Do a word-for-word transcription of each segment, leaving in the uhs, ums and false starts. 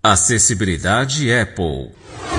Acessibilidade Apple.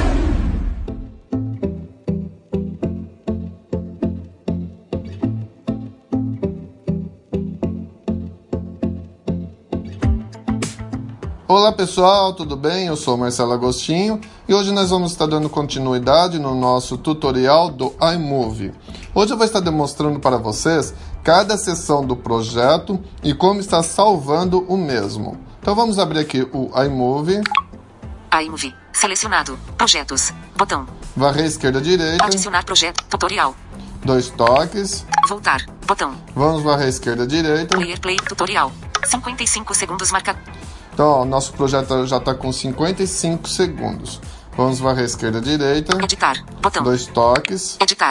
Olá pessoal, tudo bem? Eu sou Marcelo Agostinho e hoje nós vamos estar dando continuidade no nosso tutorial do iMovie. Hoje eu vou estar demonstrando para vocês cada seção do projeto e como está salvando o mesmo. Então vamos abrir aqui o iMovie. iMovie, selecionado, projetos, botão. Varrer esquerda direita. Adicionar projeto, tutorial. Dois toques. Voltar, botão. Vamos varrer esquerda direita. Player play, tutorial. cinquenta e cinco segundos marca. Então, ó, nosso projeto já está com cinquenta e cinco segundos. Vamos varrer esquerda direita. Editar, botão. Dois toques. Editar.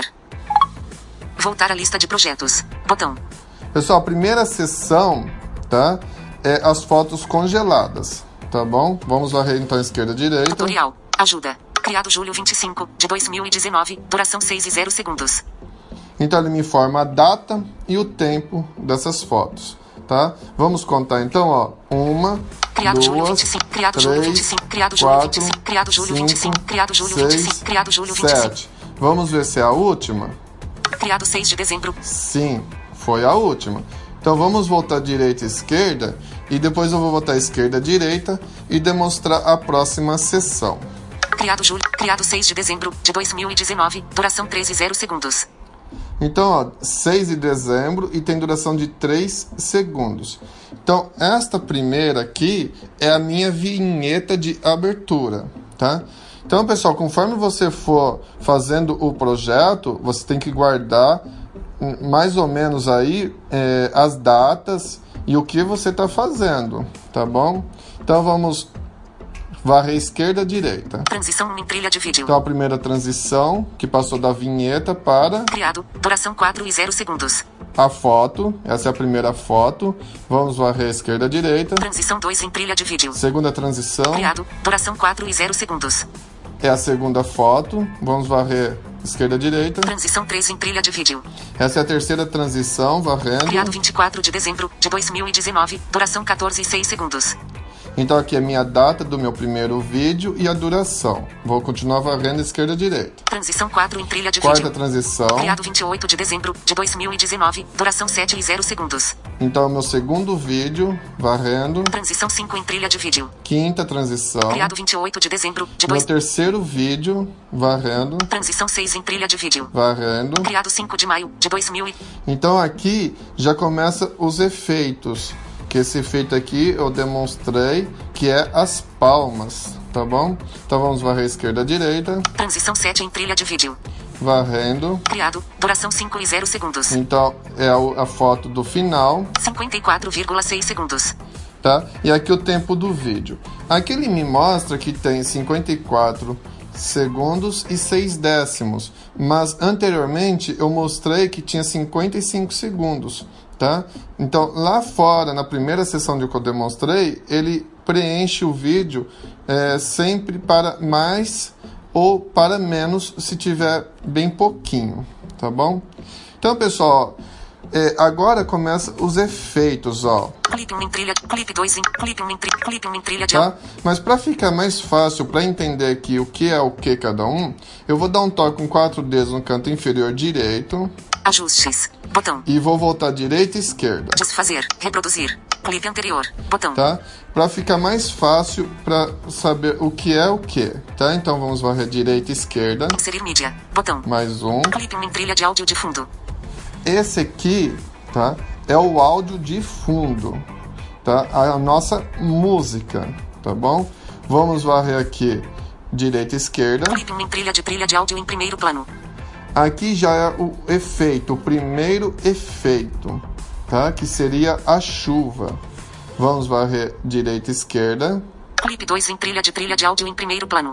Voltar à lista de projetos, botão. Pessoal, a primeira seção, tá? É as fotos congeladas, tá bom? Vamos varrer então esquerda direita. Tutorial, ajuda. Criado julho vinte e cinco de dois mil e dezenove, duração seis e zero segundos. Então ele me informa a data e o tempo dessas fotos, tá? Vamos contar então, ó. Uma, criado duas, julho vinte e cinco, criado três, julho vinte e cinco, criado julho quatro, vinte e cinco, criado julho vinte e cinco, criado julho seis, vinte e cinco, criado julho vinte e cinco. sete. Vamos ver se é a última? Criado seis de dezembro. Sim, foi a última. Então vamos voltar direita e esquerda e depois eu vou voltar esquerda direita e demonstrar a próxima seção. Criado julho, criado seis de dezembro de dois mil e dezenove, duração três e zero segundos. Então, ó, seis de dezembro e tem duração de três segundos. Então, esta primeira aqui é a minha vinheta de abertura, tá? Então, pessoal, conforme você for fazendo o projeto, você tem que guardar mais ou menos aí é, as datas e o que você está fazendo, tá bom? Então, vamos varrer esquerda direita. Transição em trilha de vídeo. Então, a primeira transição, que passou da vinheta para... Criado, duração quatro e zero segundos. A foto, essa é a primeira foto. Vamos varrer esquerda direita. Transição dois em trilha de vídeo. Segunda transição. Criado, duração quatro e zero segundos. É a segunda foto. Vamos varrer esquerda direita. Transição três em trilha de vídeo. Essa é a terceira transição, varrendo. Criado vinte e quatro de dezembro de dois mil e dezenove, duração quatorze e seis segundos. Então aqui é a minha data do meu primeiro vídeo e a duração. Vou continuar varrendo esquerda direita. Transição quatro em trilha de Quarta vídeo. transição. Criado vinte e oito de dezembro de dois mil e dezenove, duração sete e zero segundos. Então o meu segundo vídeo, varrendo. Transição cinco em trilha de vídeo. Quinta transição. Criado vinte e oito de dezembro de Meu dois... terceiro vídeo, varrendo. Transição seis em trilha de vídeo. Varrendo. Criado cinco de maio de dois mil e... Então aqui já começa os efeitos. Que esse efeito aqui eu demonstrei que é as palmas, tá bom? Então vamos varrer esquerda direita. Transição sete em trilha de vídeo. Varrendo. Criado, duração cinco e zero segundos. Então é a, a foto do final. cinquenta e quatro vírgula seis segundos. Tá? E aqui o tempo do vídeo. Aqui ele me mostra que tem cinquenta e quatro segundos e seis décimos. Mas anteriormente eu mostrei que tinha cinquenta e cinco segundos. Tá? Então, lá fora, na primeira sessão de que eu demonstrei, ele preenche o vídeo é, sempre para mais ou para menos se tiver bem pouquinho, tá bom? Então, pessoal, é, agora começa os efeitos, ó. Clipe um em trilha, clipe dois em, clipe um em trilha, clipe um em trilha de... Tá? Mas para ficar mais fácil, para entender aqui o que é o que cada um, eu vou dar um toque com quatro dedos no canto inferior direito. Ajustes, botão. E vou voltar direita e esquerda. Desfazer, reproduzir, clipe anterior, botão. Tá? Para ficar mais fácil para saber o que é o que, tá? Então vamos varrer direita e esquerda. Inserir mídia, botão. Mais um. Clipe um em trilha de áudio de fundo. Esse aqui, tá? É o áudio de fundo, tá? A nossa música, tá bom? Vamos varrer aqui direita e esquerda. Clipe um em trilha de trilha de áudio em primeiro plano. Aqui já é o efeito, o primeiro efeito, tá? Que seria a chuva. Vamos varrer direita e esquerda. Clipe dois em trilha de trilha de áudio em primeiro plano.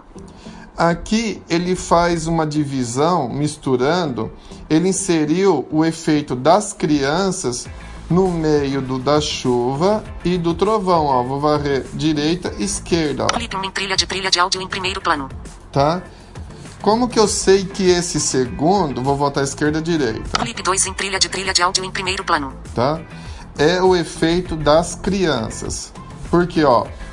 Aqui ele faz uma divisão, misturando. Ele inseriu o efeito das crianças no meio do da chuva e do trovão. Ó. Vou varrer direita e esquerda. Ó. Clipe um em trilha de trilha de áudio em primeiro plano. Tá? Como que eu sei que esse segundo, vou voltar à esquerda e direita. Clipe dois em trilha de trilha de áudio em primeiro plano. Tá? É o efeito das crianças. Porque, ó,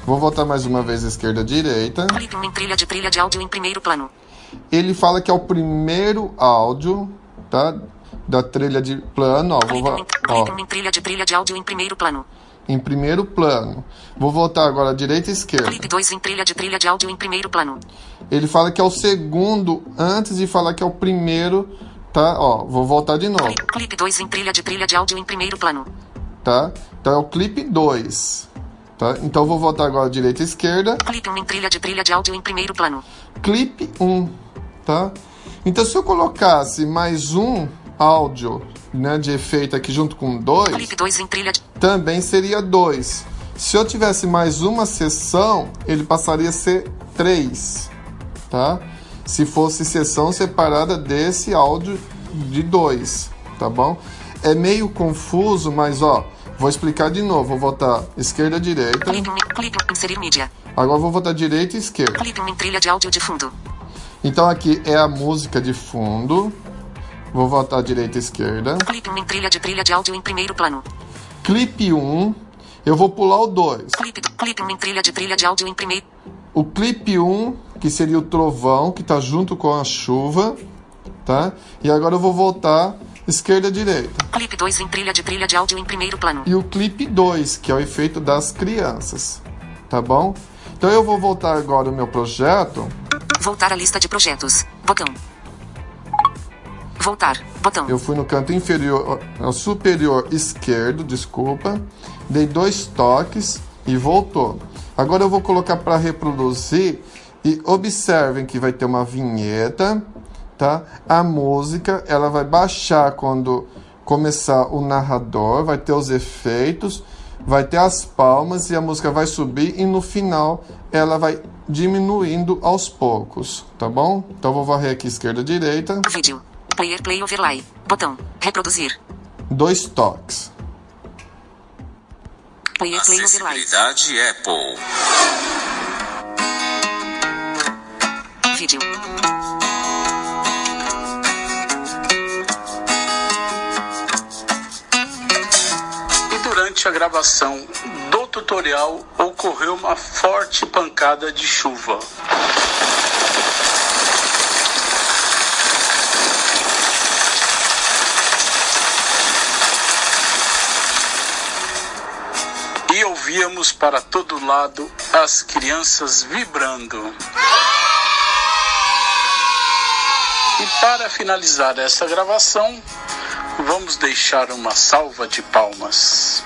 Vou voltar mais uma vez esquerda, direita. Clique em trilha de trilha de áudio em primeiro plano. Ele fala que é o primeiro áudio, tá? Da trilha de plano, ó. Clique Vou, em, ó, clique em trilha de trilha de áudio em primeiro plano. em primeiro plano. Vou voltar agora direita e esquerda. Clique dois em trilha de trilha de áudio em primeiro plano. Ele fala que é o segundo antes de falar que é o primeiro, tá? Ó, vou voltar de novo. Clique, clique dois em trilha de trilha de áudio em primeiro plano. Tá? Então é o clipe dois. Tá? Então eu vou voltar agora direita e esquerda. Clique um em trilha de trilha de áudio em primeiro plano. Clipe um, tá? Então se eu colocasse mais um áudio, né, de efeito aqui junto com dois, Clique dois em trilha de... também seria dois. Se eu tivesse mais uma sessão, ele passaria a ser três, tá? Se fosse sessão separada desse áudio de dois, tá bom? É meio confuso, mas ó, vou explicar de novo. Vou voltar esquerda, direita. Clique um, clique um, inserir mídia. Agora vou voltar direita e esquerda. Clique um em trilha de áudio de fundo. Então aqui é a música de fundo. Vou voltar direita e esquerda. Clique um em trilha de trilha de áudio em primeiro plano. Clipe um. Eu vou pular o dois. Clique, clique um em trilha de trilha de áudio em primeiro... O clipe um, que seria o trovão, que tá junto com a chuva, tá? E agora eu vou voltar esquerda, direita. Clipe dois em trilha de trilha de áudio em primeiro plano. E o clipe dois, que é o efeito das crianças, tá bom? Então eu vou voltar agora ao meu projeto. Voltar à lista de projetos. Botão. Voltar. Botão. Eu fui no canto inferior, superior esquerdo, desculpa. Dei dois toques e voltou. Agora eu vou colocar para reproduzir e observem que vai ter uma vinheta, tá? A música, ela vai baixar quando começar o narrador, vai ter os efeitos, vai ter as palmas e a música vai subir e no final ela vai diminuindo aos poucos, tá bom? Então eu vou varrer aqui esquerda, direita. Vídeo. Player play overlay. Botão. Reproduzir. Dois toques. Player play overlay. Acessibilidade Apple. Vídeo. E durante a gravação do tutorial ocorreu uma forte pancada de chuva. E ouvíamos para todo lado as crianças vibrando. E para finalizar essa gravação, vamos deixar uma salva de palmas.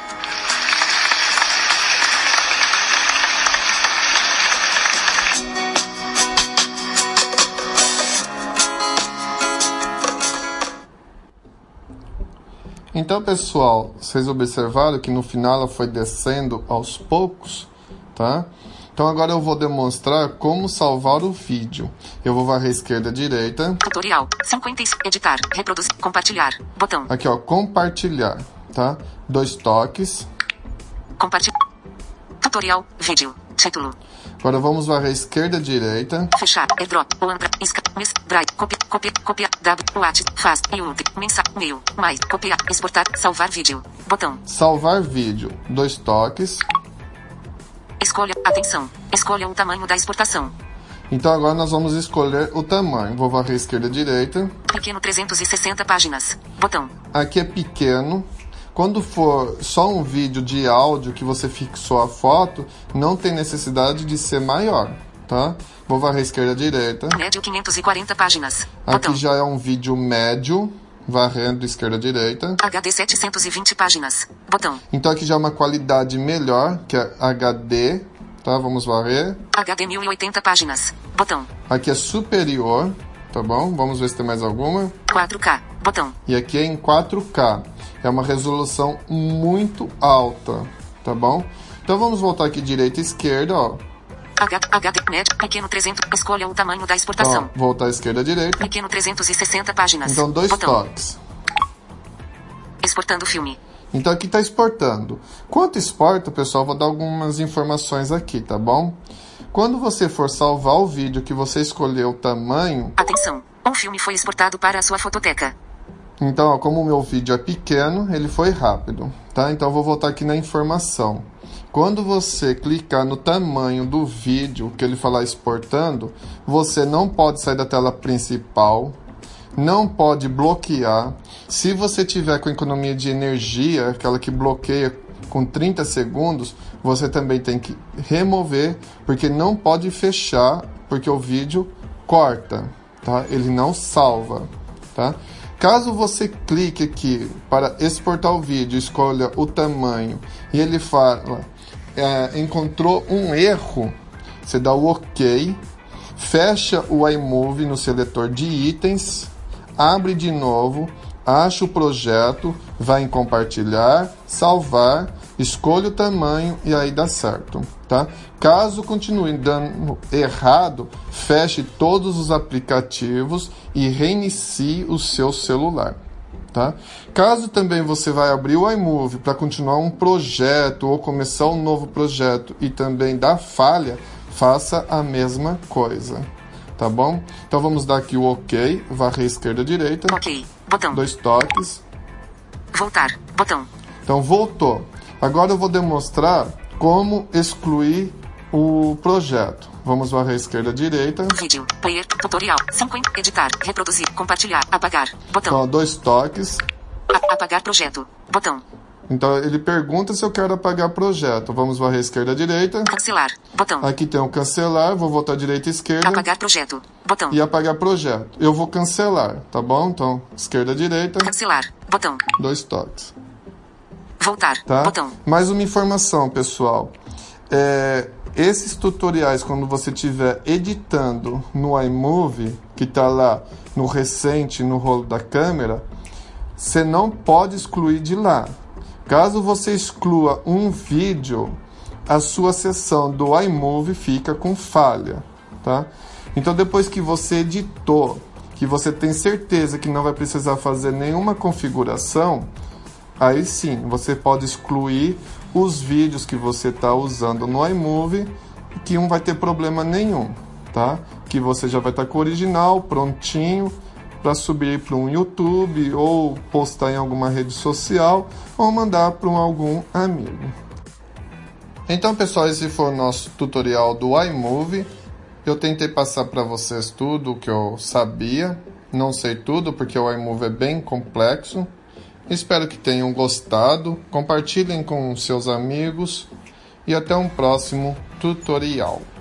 Então, pessoal, vocês observaram que no final ela foi descendo aos poucos, tá? Então agora eu vou demonstrar como salvar o vídeo. Eu vou varrer esquerda, direita. Tutorial. cinquenta e cinco. Editar. Reproduzir. Compartilhar. Botão. Aqui, ó, compartilhar, tá? Dois toques. Compartilhar. Tutorial. Vídeo. Título. Agora vamos varrer esquerda, direita. Fechar. AirDrop. Oandra. Isca. Mes. Drive. Copia. Copia. Copia. W. WhatsApp. Faz. YouTube. Mensagem. Mail. Mais. Copiar. Exportar. Salvar vídeo. Botão. Salvar vídeo. Dois toques. Escolha. Atenção. Escolha o tamanho da exportação. Então agora nós vamos escolher o tamanho. Vou varrer esquerda, direita. Pequeno trezentas e sessenta páginas. Botão. Aqui é pequeno. Quando for só um vídeo de áudio que você fixou a foto, não tem necessidade de ser maior, tá? Vou varrer esquerda, direita. Médio quinhentas e quarenta páginas. Aqui Botão. já é um vídeo médio, varrendo esquerda, direita. H D setecentas e vinte páginas. Botão. Então aqui já é uma qualidade melhor, que é H D, tá? Vamos varrer. H D mil e oitenta páginas. Botão. Aqui é superior, tá bom? Vamos ver se tem mais alguma. quatro K. Botão. E aqui é em quatro K. É uma resolução muito alta, tá bom? Então vamos voltar aqui direita e esquerda, ó. H, HD, médio, pequeno trezentos. Escolha o tamanho da exportação. Ó, voltar à esquerda, direita. Pequeno trezentas e sessenta páginas. Então dois Botão. toques. Exportando filme. Então aqui está exportando. Quanto exporta, pessoal, vou dar algumas informações aqui, tá bom? Quando você for salvar o vídeo que você escolheu o tamanho... Atenção, um filme foi exportado para a sua fototeca. Então, ó, como o meu vídeo é pequeno, ele foi rápido, tá? Então eu vou voltar aqui na informação. quando você clicar no tamanho do vídeo que ele falar exportando, você não pode sair da tela principal, não pode bloquear. Se você tiver com economia de energia, aquela que bloqueia com trinta segundos, você também tem que remover, porque não pode fechar, porque o vídeo corta, tá? Ele não salva, tá? Caso você clique aqui para exportar o vídeo, escolha o tamanho e ele fala, é, encontrou um erro, você dá o OK, fecha o iMovie no seletor de itens, abre de novo, acha o projeto, vai em compartilhar, salvar, escolha o tamanho e aí dá certo, tá? Caso continue dando errado, feche todos os aplicativos e reinicie o seu celular, tá? Caso também você vai abrir o iMovie para continuar um projeto ou começar um novo projeto e também dá falha, faça a mesma coisa, tá bom? Então vamos dar aqui o OK, varrer esquerda direita, OK, botão, dois toques, voltar, botão. Então voltou. Agora eu vou demonstrar como excluir o projeto. Vamos varrer esquerda direita. Vídeo, player, tutorial, cinquenta, editar, reproduzir, compartilhar, apagar, botão. Então, dois toques. A apagar projeto, botão. Então ele pergunta se eu quero apagar projeto. Vamos varrer esquerda direita. Cancelar, botão. Aqui tem o cancelar, vou voltar direita e esquerda. Apagar projeto, botão. E apagar projeto. Eu vou cancelar, tá bom? Então, esquerda direita. Cancelar, botão. Dois toques. Voltar, Tá? botão. Mais uma informação, pessoal. É, esses tutoriais, quando você estiver editando no iMovie, que está lá no recente, no rolo da câmera, você não pode excluir de lá. Caso você exclua um vídeo, a sua seção do iMovie fica com falha, tá? Então, depois que você editou, que você tem certeza que não vai precisar fazer nenhuma configuração, aí sim, você pode excluir os vídeos que você está usando no iMovie, que não vai ter problema nenhum, tá? Que você já vai estar com o original prontinho para subir para um YouTube ou postar em alguma rede social ou mandar para um, algum amigo. Então, pessoal, esse foi o nosso tutorial do iMovie. Eu tentei passar para vocês tudo o que eu sabia. Não sei tudo porque o iMovie é bem complexo. Espero que tenham gostado. Compartilhem com seus amigos e até um próximo tutorial.